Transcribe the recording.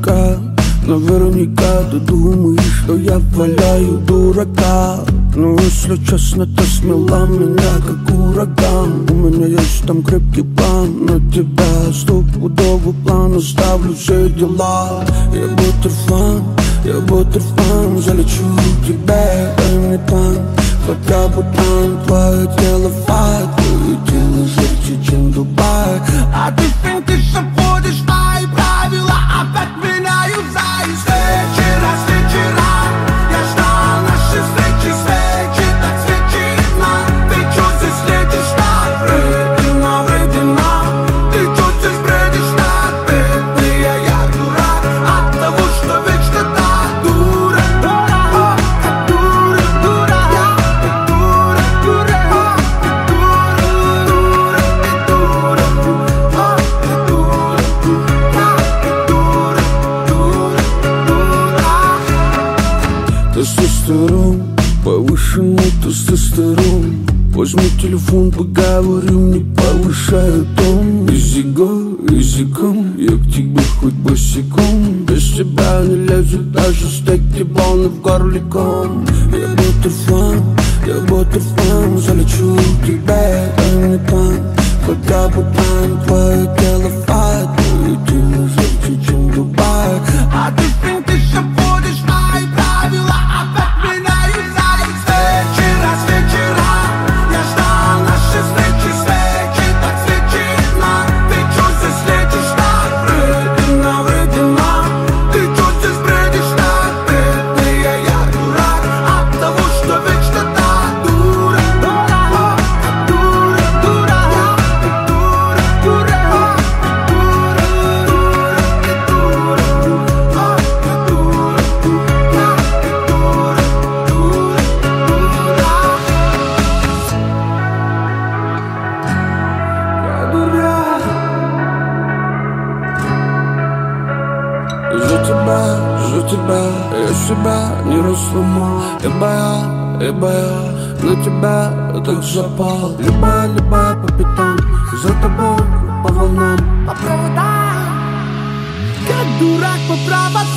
наверняка ты думаешь, что я валяю дурака. Но если честно, ты смела меня как ураган. У меня есть там крепкий план на тебя, стопудовый план, оставлю все дела. Я бутерфан, залечу тебя, дай мне план. Хотя бы там твое тело фат, твое тело жарче, чем Дубай. А ты финтишь, обходишь мои правила, опять меня юзаешь. Свечи, вечера, я ждал нашей встречи, свечи, так свечи нам. Ты чё здесь летишь так вредина? Ты чё здесь бредишь так, бедный я дурак от того, что вечно так дура. Тестостерон, повышенный тестостерон. Возьми телефон, поговорим, не повышай тон. Языком, я к тебе хоть босиком. Без тебя не лезет даже стейки волны в горле ком. Я бутерфан, залечу тебя, дай мне план. Хотя бы там твое тело фат, твое тело жарче, чем Дубай. А ты финтишь, обходишь мои правила, опять меня юзаешь. Свечи, вечера, я ждал нашей встречи, свечи, так свечи нам. Ты чё здесь летишь так вредина? Ты чё здесь бредишь так, бедный я дурак от того, что вечно так дура. За тебя я себя не разломал. Ибо я на тебя так запал. Любая по пятам, за тобой по волнам, по проводам. Как дурак по проводам.